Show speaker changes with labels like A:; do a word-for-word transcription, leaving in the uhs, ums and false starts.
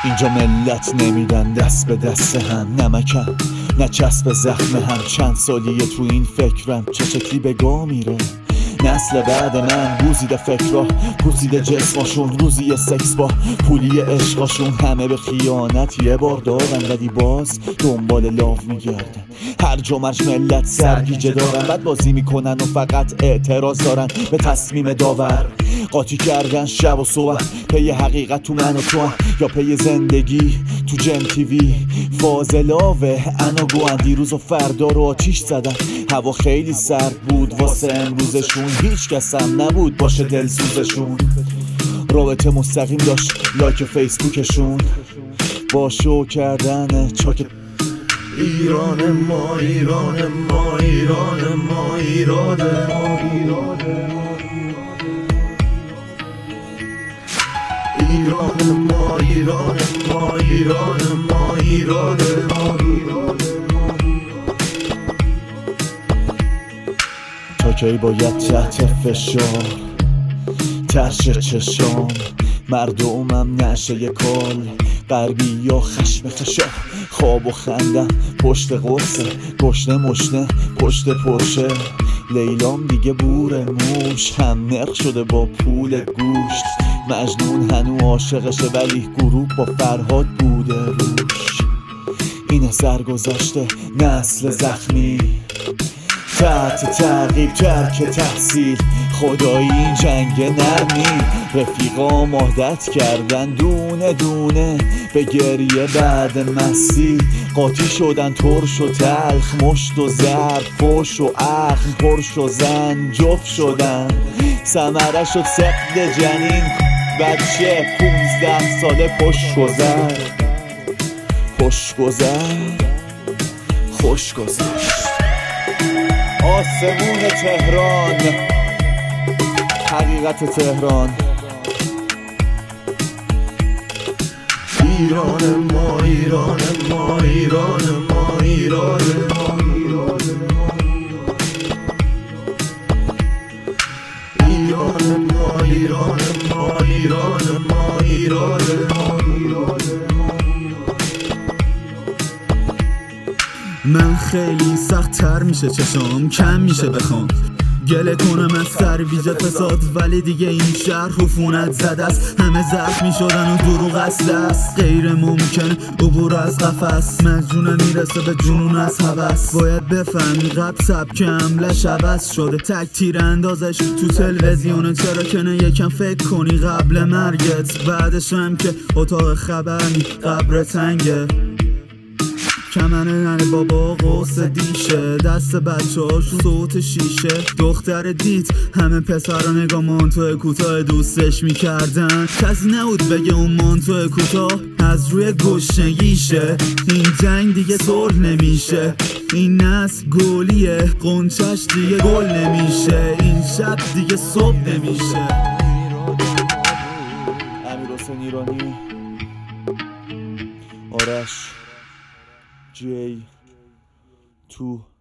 A: اینجا ملت نمیدن دست به دست هم، نمکم نه چسب زخم هم. چند سالیه تو این فکرم چه شکلی به گا میره نسل بعد من. بوزیده فکرها پوسیده جسماشون، روزی یه سکس با پولی عشقاشون. همه به خیانت یه بار دارن ولی باز دنبال لاف میگردن. هر جا مرج ملت سرگیجه دارن، بد بازی میکنن و فقط اعتراض دارن به تصمیم داور. قاطی کردن شب و صبح پی حقیقت تو من و تو هم، یا پی زندگی تو جم تیوی. فاضلاوه اناگوان دیروز و فردا رو آتیش زدن. هوا خیلی سرد بود واسه امروزشون، هیچ کس هم نبود باشه دلسوزشون. رابطه مستقیم داشت لایک فیسبوکشون با شو کردن چاک.
B: ایران ما ایران ما ایران ما ایران ما ایران ما ایران ما ایران ما ایران ما.
A: تا کی باید تحت فشار ترش چشام مردمم نشه کال غربی یا خشم خشام. خواب و خندم پشت قرصه، گشنه مشنه پشت پرشه. لیلام دیگه بور موش هم نرخ شده با پول گوشت. مجنون هنو عاشقشه ولی گروه با فرهاد بوده روش. اینه سرگذشته نسل زخمی تحت تعقیب ترک تحصیل. خدایی این جنگ نرمی رفیقا عادت کردن دونه دونه به گریه بعد مستی. قاطی شدن ترش و تلخ، مشت و زرد فوش و اخم پرش و زن جفت شدن. ثمره شد سقد جنین بچه پونزده ساله پشت گذر خوش گذر خوش گذشت. آسمون تهران حقیقت تهران.
B: ایران ما ایران ما ایران ما ایران ما ایران ما ایران ما ایران ما ایران ما.
C: من خیلی سخت تر میشه چشام کم میشه بخوام گله کنم از ترویج فساد، ولی دیگه این شهر خفونت زده است. همه زخمی شدن و دروغ اصل است. غیر ممکنه عبور از قفس، مجنون میرسه به جنون از هوس. باید بفهمی قبل سبک حملش عوض شده، تک تیر اندازش تو تلویزیونه. چرا که نه یکم فکر کنی قبل مرگت، بعدش هم که اتاق خبر نی قبر تنگه. کمنه ننه بابا قوس دیشه، دست بچه هاشون صوت شیشه. دختر دید همه پسر نگاه مانتو کوتاه دوستش میکردن. کسی نبود بگه اون مانتو کوتاه از روی گشنگیشه. این جنگ دیگه صلح نمیشه، این نسل گلیه قنچش دیگه گل نمیشه. این شب دیگه صبح نمیشه.
A: امیرحسین ایرانی، آرش جی تو